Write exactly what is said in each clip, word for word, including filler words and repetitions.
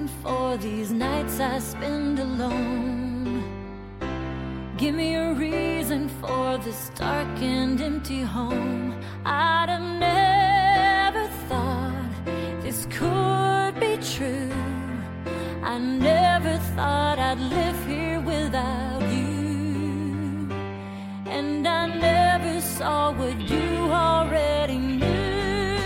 reason for these nights I spend alone. Give me a reason for this dark and empty home. I'd have never thought this could be true. I never thought I'd live here without you. And I never saw what you already knew.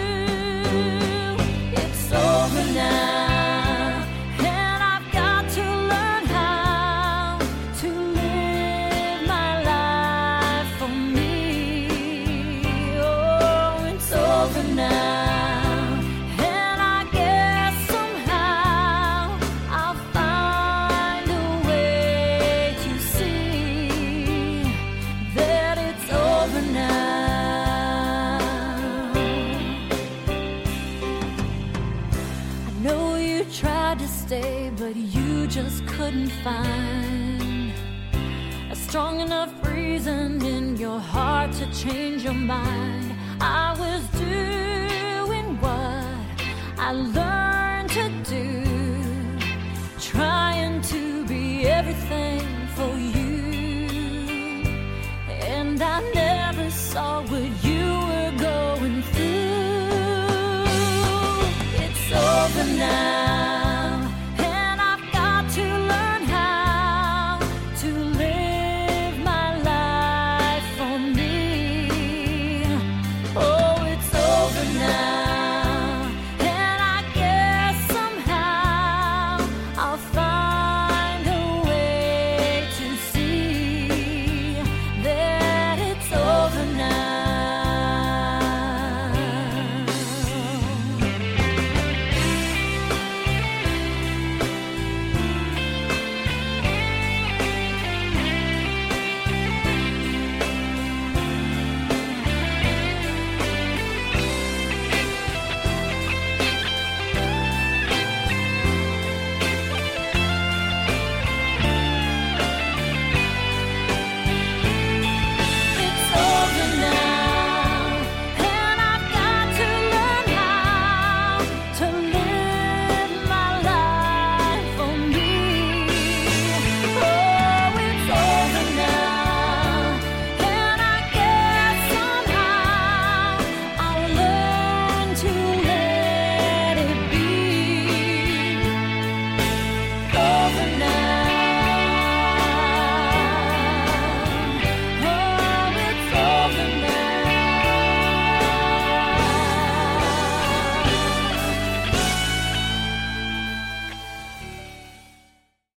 It's over now, and I've got to learn how to live my life for me. Oh, it's over now, and I guess somehow I'll find a way to see that it's over now. I know you tried to stay, but you just couldn't find a strong enough reason in your heart to change your mind. I was doing what I learned to do, trying to be everything